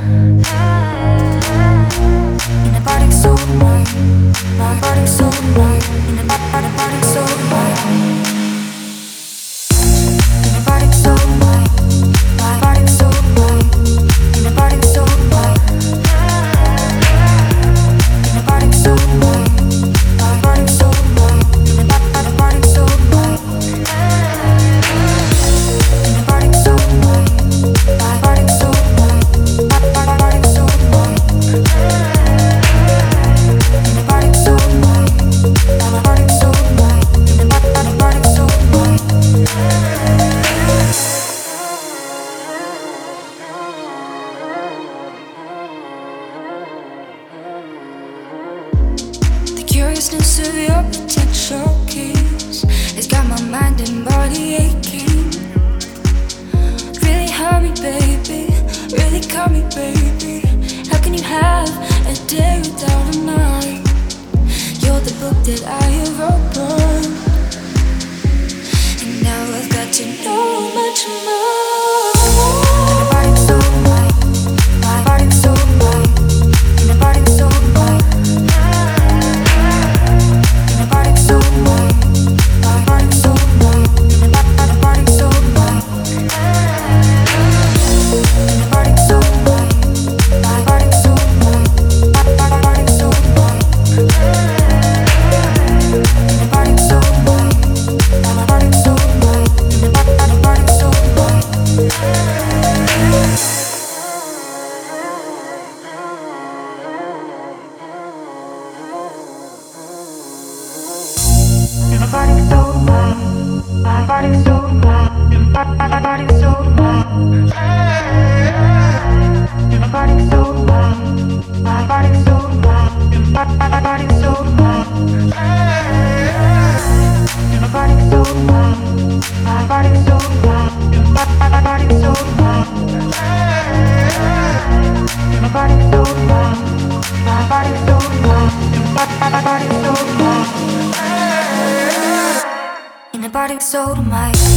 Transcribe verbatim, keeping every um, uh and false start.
In the body so mine, my body so mine. In the body body so mine. In the body so mine, my body so mine. In the body so mine. In the body so mine, my body so mine. In the body body so mine. In the body so mine, my body so mine. Body body so mine. In the body so mine, my body so mine. In the body body so mine. The curiousness of your potential kiss has got my mind and body aching. Really hurt me, baby. Really cut me, baby. How can you have a day without a night? You're the book that I have opened, and now I've got to know much more. In the body so mine, my body so mine. In the body so mine. In the body so mine, my body so mine. In the body body so mine. In the body so mine, my body so mine. Body body so mine. In the body so mine, my body so mine. In the body body so mine. In my body so mine, my body so mine. In my body so mine. In my body so mine, my body so mine. In my body so mine. In my body so mine, my body so mine. In my body so mine. In my body so mine, my body so mine. In my body so mine. In the body so mine.